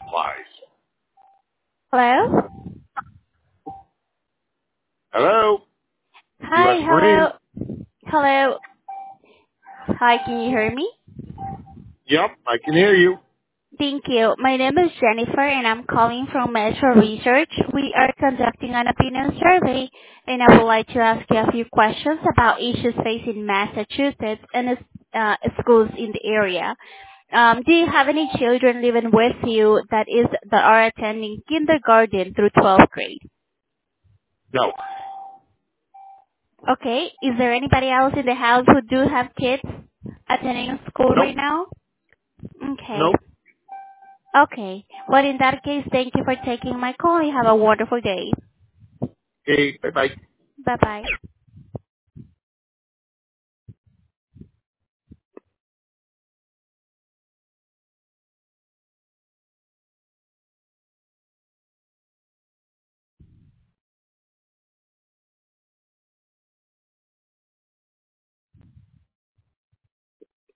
supplies. Hello? Hello? Hi, U.S. Marine? hello. Hello. Hi, can you hear me? Yep, I can hear you. Thank you. My name is Jennifer and I'm calling from Metro Research. We are conducting an opinion survey and I would like to ask you a few questions about issues facing Massachusetts and schools in the area. Do you have any children living with you that are attending kindergarten through 12th grade? No. Okay. Is there anybody else in the house who do have kids attending school Nope. right now? Okay. Nope. Okay. Well, in that case, thank you for taking my call. You have a wonderful day. Okay, bye-bye. Bye-bye.